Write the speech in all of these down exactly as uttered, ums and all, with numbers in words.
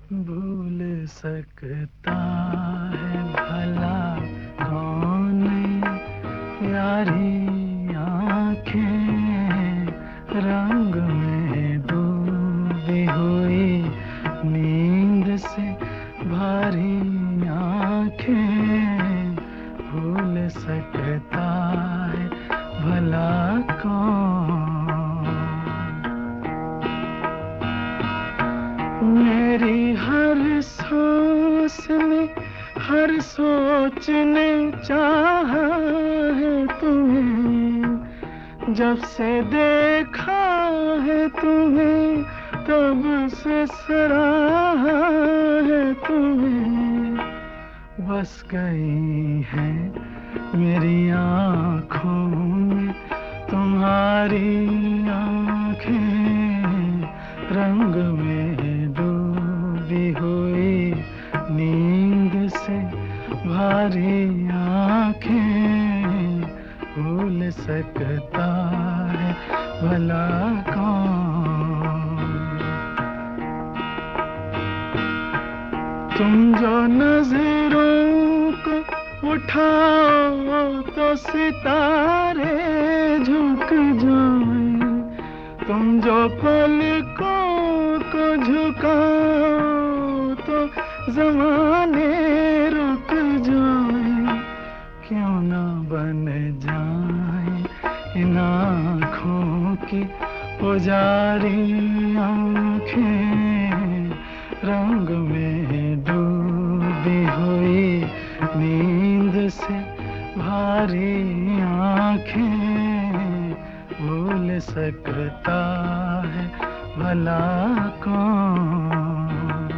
भूल सकता है भला कौन यारी आँखें रंग में डूबी हुई नींद से भारी आँखें भूल सकता है भला कौन। मेरी हर सांस में हर सोच ने चाहा है तुम्हें, जब से देखा है तुम्हें तब से सराहा है तुम्हें। बस गई है मेरी आँखों में तुम्हारी आँखें रंग में डूबी हुई नींद से भारी आँखें भूल सकता है भला कौन। तुम जो नजरों को उठाओ तो सितारे झुक जाएं, तुम जो पलकों को झुकाओ तो ज़माने रुक जाएं। क्यों ना बन जाएं इन आँखों की पुजारी आँखें रंग में डूबी हुई नींद से भारी आँखें भूल सकता है भला कौन।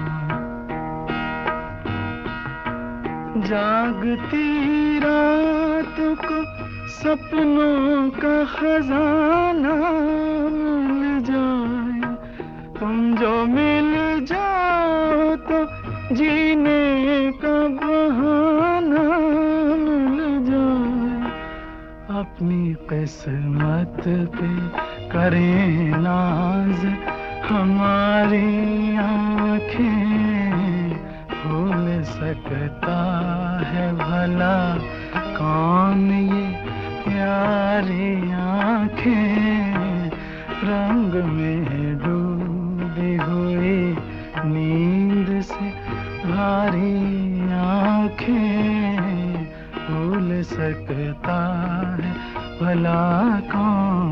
जागती रात को सपनों का खजाना मिल जाए, तुम जो मिल जाओ तो जीने का बहाना मिल जाए। अपनी किस्मत पे करें नाज हमारी आँखें भूल सकता है भला कौन ये प्यारी आँखें रंग में डूबी हुई नींद से भारी आँखें भूल सकता है भला कौन।